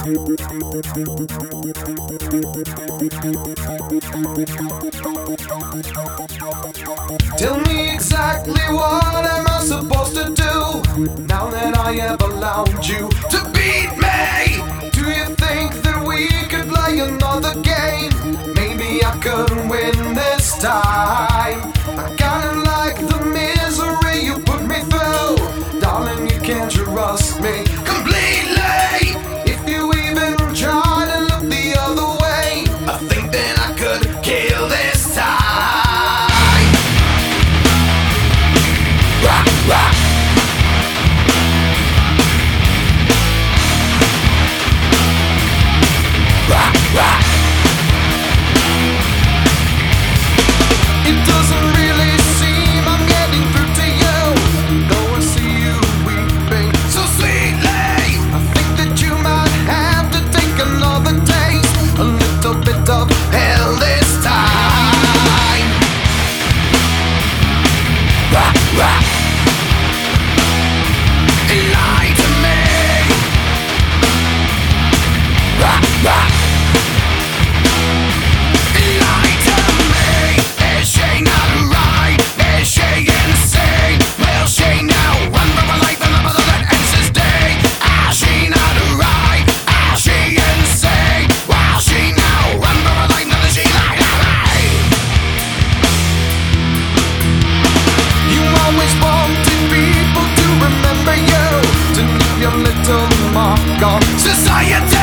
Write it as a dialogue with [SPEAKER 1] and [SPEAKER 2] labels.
[SPEAKER 1] Tell me exactly what am I supposed to do now that I have allowed you to beat me? Do you think that we could play another game? Maybe I could win this time. I kinda like the misery you put me through. Darling, you can't trust me completely. If you even try to look the other way, I think that I could kill this time. Rock, rock. Rock, rock. It doesn't really seem I'm getting through to you, though I see you weeping so sweetly. I think that you might have to take another taste, a little bit of hell this time. Rock, rock. Lie to me. Rock, rock. Lie to me. Is she not right? Is she insane? Will she now run for her life in the puzzle that ends this day? Is she not right? Is she insane? Will she now run for her life? Now that she lied to me. You always wanted people to remember you, to leave your little mark on society.